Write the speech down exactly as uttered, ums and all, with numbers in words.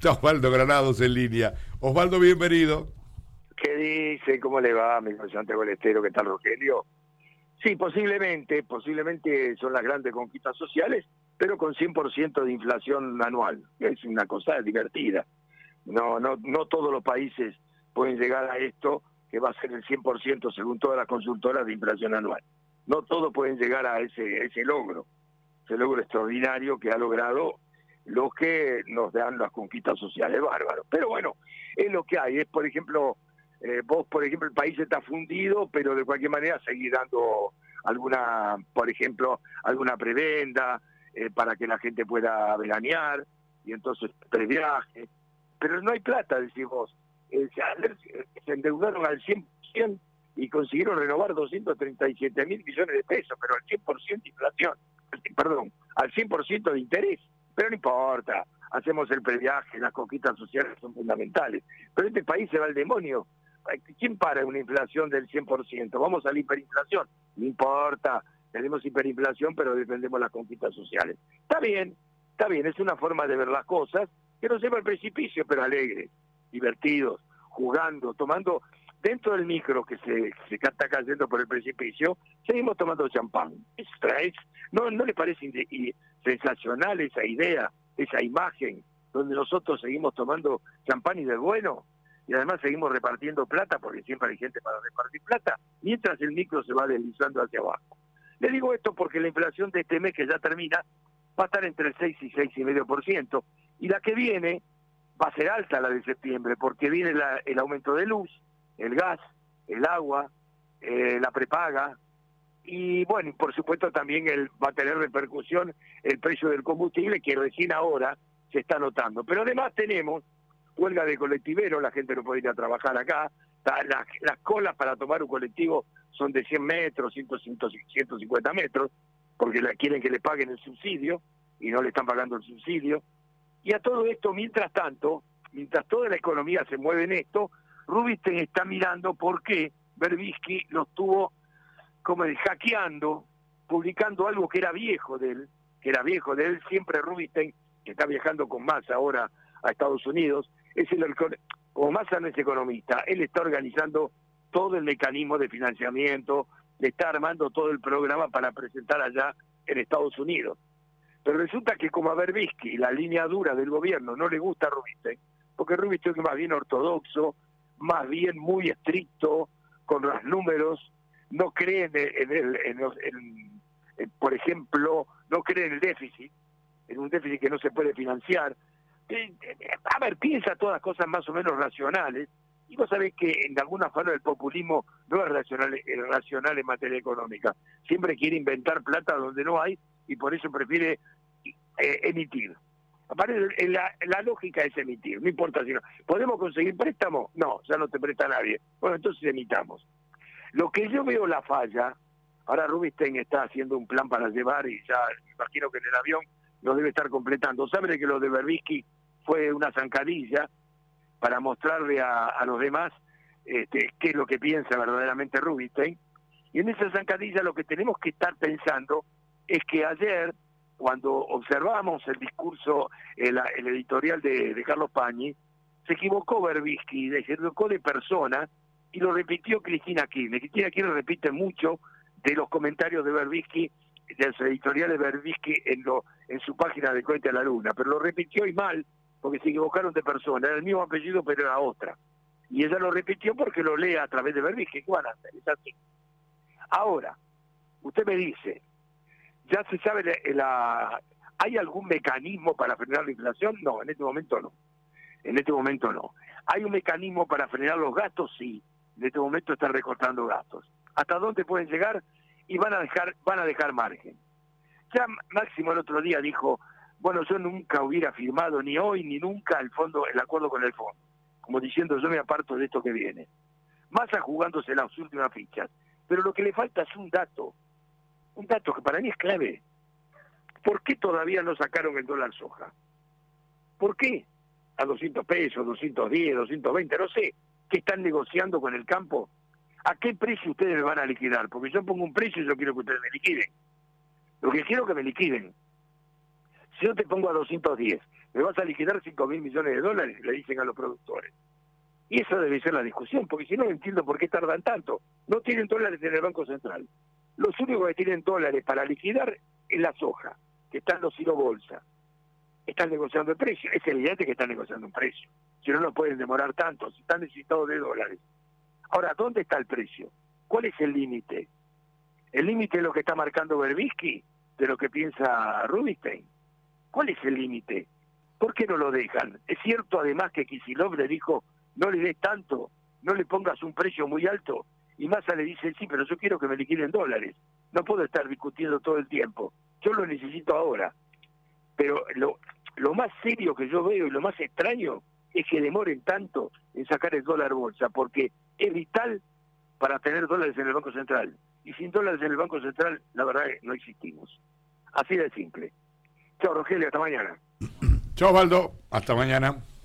Está Osvaldo Granados en línea. Osvaldo, bienvenido. ¿Qué dice? ¿Cómo le va, mi Santiago Estero? ¿Qué tal, Rogelio? Sí, posiblemente, posiblemente son las grandes conquistas sociales, pero con cien por ciento de inflación anual. Es una cosa divertida. No, no, no todos los países pueden llegar a esto, que va a ser el cien por ciento según todas las consultoras de inflación anual. No todos pueden llegar a ese, ese logro, ese logro extraordinario que ha logrado los que nos dan las conquistas sociales, bárbaros. Pero bueno, es lo que hay. Es, por ejemplo, eh, vos, por ejemplo, el país está fundido, pero de cualquier manera seguir dando alguna, por ejemplo, alguna prebenda eh, para que la gente pueda veranear, y entonces previaje. Pero no hay plata, decís vos. Eh, se, se endeudaron al cien por ciento y consiguieron renovar doscientos treinta y siete mil millones de pesos, pero al cien por ciento de inflación, perdón, al cien por ciento de interés. Pero no importa, hacemos el previaje, las conquistas sociales son fundamentales. Pero este país se va al demonio. ¿Quién para una inflación del cien por ciento? Vamos a la hiperinflación. No importa, tenemos hiperinflación, pero defendemos las conquistas sociales. Está bien, está bien, es una forma de ver las cosas que nos lleva al precipicio, pero alegres, divertidos, jugando, tomando, dentro del micro que se, se está cayendo por el precipicio, seguimos tomando champán. Es, es, ¿no, ¿No le parece inde, y, sensacional esa idea, esa imagen, donde nosotros seguimos tomando champán y del bueno, y además seguimos repartiendo plata, porque siempre hay gente para repartir plata, mientras el micro se va deslizando hacia abajo? Le digo esto porque la inflación de este mes, que ya termina, va a estar entre el seis y seis coma cinco por ciento, y la que viene va a ser alta, la de septiembre, porque viene la, el aumento de luz, el gas, el agua, eh, la prepaga, y bueno, y por supuesto también el, va a tener repercusión el precio del combustible, que recién ahora se está notando. Pero además tenemos huelga de colectiveros, la gente no puede ir a trabajar acá, las, las colas para tomar un colectivo son de cien metros, cien, ciento cincuenta metros, porque la, quieren que le paguen el subsidio, y no le están pagando el subsidio. Y a todo esto, mientras tanto, mientras toda la economía se mueve en esto, Rubinstein está mirando por qué Berbisky lo estuvo como hackeando, publicando algo que era viejo de él, que era viejo de él, siempre Rubinstein, que está viajando con Massa ahora a Estados Unidos, es el, como Massa no es economista, él está organizando todo el mecanismo de financiamiento, le está armando todo el programa para presentar allá en Estados Unidos. Pero resulta que como a Berbisky la línea dura del gobierno no le gusta a Rubinstein, porque Rubinstein es más bien ortodoxo, más bien muy estricto con los números, no cree en, el, en, el, en, los, en, en, por ejemplo, no cree en el déficit, en un déficit que no se puede financiar. A ver, piensa todas cosas más o menos racionales, y vos sabés que en alguna forma el populismo no es racional, es racional en materia económica. Siempre quiere inventar plata donde no hay, y por eso prefiere eh, emitir. Aparte, la, la lógica es emitir, no importa si no. ¿Podemos conseguir préstamo? No, ya no te presta nadie. Bueno, entonces emitamos. Lo que yo veo la falla, ahora Rubinstein está haciendo un plan para llevar, y ya me imagino que en el avión lo debe estar completando. Sabe que lo de Berbisky fue una zancadilla para mostrarle a, a los demás este, qué es lo que piensa verdaderamente Rubinstein. Y en esa zancadilla lo que tenemos que estar pensando es que ayer, cuando observamos el discurso, el, el editorial de, de Carlos Pañi, se equivocó Berbisky, se equivocó de persona, y lo repitió Cristina Kirchner. Cristina Kirchner repite mucho de los comentarios de Berbisky, de los editoriales de Berbisky en, lo, en su página de Cohete a la Luna, pero lo repitió y mal, porque se equivocaron de persona, era el mismo apellido pero era otra. Y ella lo repitió porque lo lee a través de Berbisky. ¿Qué van a hacer? Es así. Ahora, usted me dice, ¿ya se sabe la, la, hay algún mecanismo para frenar la inflación? No, en este momento no. En este momento no. ¿Hay un mecanismo para frenar los gastos? Sí. En este momento están recortando gastos. ¿Hasta dónde pueden llegar? Y van a dejar, van a dejar margen. Ya Máximo el otro día dijo, bueno, yo nunca hubiera firmado ni hoy ni nunca el fondo, el acuerdo con el fondo. Como diciendo, yo me aparto de esto que viene. Massa jugándose las últimas fichas. Pero lo que le falta es un dato. Un dato que para mí es clave. ¿Por qué todavía no sacaron el dólar soja? ¿Por qué? A doscientos pesos, doscientos diez, doscientos veinte, no sé. ¿Qué están negociando con el campo? ¿A qué precio ustedes me van a liquidar? Porque yo pongo un precio y yo quiero que ustedes me liquiden. Lo que quiero es que me liquiden. Si yo te pongo a doscientos diez, me vas a liquidar cinco mil millones de dólares, le dicen a los productores. Y esa debe ser la discusión, porque si no, no entiendo por qué tardan tanto. No tienen dólares en el Banco Central. Los únicos que tienen dólares para liquidar es la soja, que están los Ciro Bolsa. Están negociando el precio. Es evidente que están negociando un precio. Si no, no pueden demorar tanto. Si están necesitados de dólares. Ahora, ¿dónde está el precio? ¿Cuál es el límite? ¿El límite es lo que está marcando Berbisky de lo que piensa Rubinstein? ¿Cuál es el límite? ¿Por qué no lo dejan? Es cierto, además, que Kicillof le dijo, no le des tanto, no le pongas un precio muy alto. Y Massa le dice, sí, pero yo quiero que me liquiden dólares. No puedo estar discutiendo todo el tiempo. Yo lo necesito ahora. Pero lo, lo más serio que yo veo y lo más extraño es que demoren tanto en sacar el dólar bolsa, porque es vital para tener dólares en el Banco Central. Y sin dólares en el Banco Central, la verdad es que no existimos. Así de simple. Chao, Rogelio, hasta mañana. Chao, Osvaldo, hasta mañana.